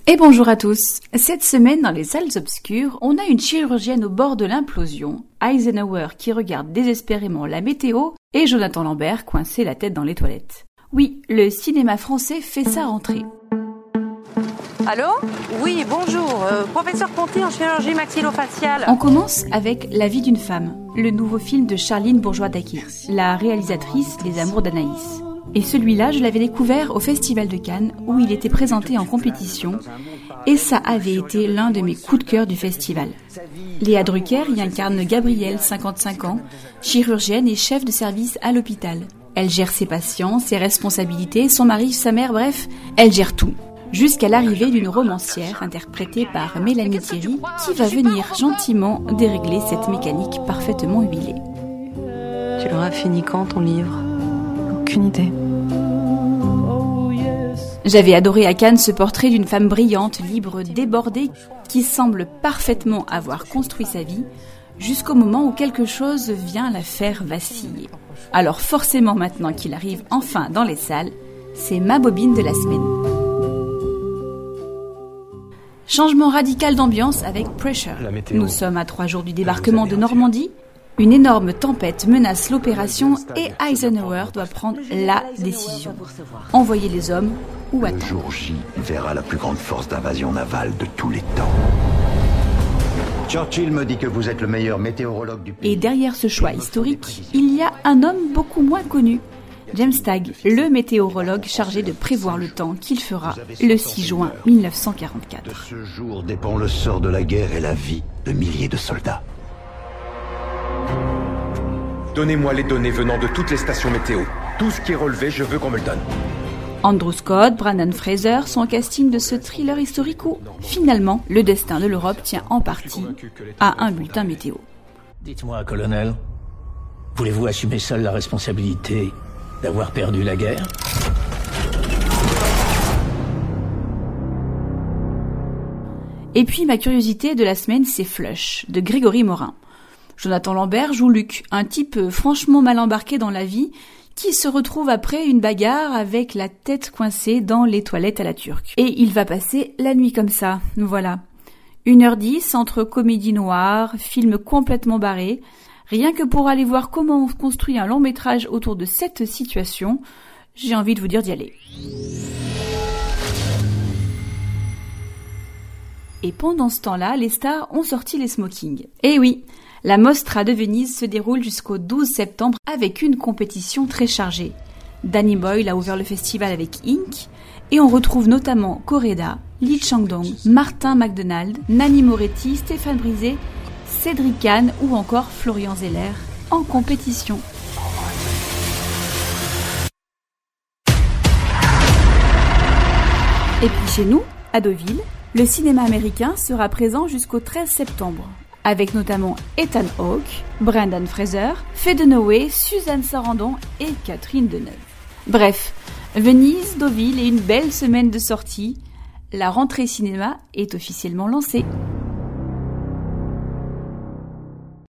Et bonjour à tous. Cette semaine, dans les salles obscures, on a une chirurgienne au bord de l'implosion, Eisenhower qui regarde désespérément la météo et Jonathan Lambert coincé la tête dans les toilettes. Oui, le cinéma français fait sa rentrée. Allô ? Oui, bonjour. Professeur Ponty en chirurgie maxillofaciale. On commence avec La vie d'une femme, le nouveau film de Charline Bourgeois-Daquet, la réalisatrice des Amours d'Anaïs. Et celui-là, je l'avais découvert au Festival de Cannes, où il était présenté en compétition, et ça avait été l'un de mes coups de cœur du festival. Léa Drucker y incarne Gabrielle, 55 ans, chirurgienne et chef de service à l'hôpital. Elle gère ses patients, ses responsabilités, son mari, sa mère, bref, elle gère tout. Jusqu'à l'arrivée d'une romancière interprétée par Mélanie Thierry, qui va venir gentiment dérégler cette mécanique parfaitement huilée. Tu l'auras fini quand ton livre ? Aucune idée. J'avais adoré à Cannes ce portrait d'une femme brillante, libre, débordée, qui semble parfaitement avoir construit sa vie, jusqu'au moment où quelque chose vient la faire vaciller. Alors forcément maintenant qu'il arrive enfin dans les salles, c'est ma bobine de la semaine. Changement radical d'ambiance avec Pressure. Nous sommes à 3 jours du débarquement de Normandie. Une énorme tempête menace l'opération et Eisenhower doit prendre la décision. Envoyer les hommes ou attendre. Le jour J verra la plus grande force d'invasion navale de tous les temps. Churchill me dit que vous êtes le meilleur météorologue du pays. Et derrière ce choix historique, il y a un homme beaucoup moins connu. James Stagg, le météorologue chargé de prévoir le temps qu'il fera le 6 juin 1944. De ce jour dépend le sort de la guerre et la vie de milliers de soldats. Donnez-moi les données venant de toutes les stations météo. Tout ce qui est relevé, je veux qu'on me le donne. Andrew Scott, Brendan Fraser sont au casting de ce thriller historique où, finalement, le destin de l'Europe tient en partie à un bulletin météo. Dites-moi, colonel, voulez-vous assumer seul la responsabilité d'avoir perdu la guerre ? Et puis, ma curiosité de la semaine, c'est Flush, de Grégory Morin. Jonathan Lambert joue Luc, un type franchement mal embarqué dans la vie, qui se retrouve après une bagarre avec la tête coincée dans les toilettes à la turque. Et il va passer la nuit comme ça, voilà. 1h10 entre comédie noire, film complètement barré. Rien que pour aller voir comment on construit un long métrage autour de cette situation, j'ai envie de vous dire d'y aller. Et pendant ce temps-là, les stars ont sorti les smokings. Et oui, la Mostra de Venise se déroule jusqu'au 12 septembre avec une compétition très chargée. Danny Boyle a ouvert le festival avec Ink et on retrouve notamment Correda, Lee Chang-dong, Martin McDonald, Nanni Moretti, Stéphane Brisé, Cédric Kahn ou encore Florian Zeller en compétition. Et puis chez nous, à Deauville, le cinéma américain sera présent jusqu'au 13 septembre. Avec notamment Ethan Hawke, Brendan Fraser, Faye Dunaway, Suzanne Sarandon et Catherine Deneuve. Bref, Venise, Deauville et une belle semaine de sorties. La rentrée cinéma est officiellement lancée.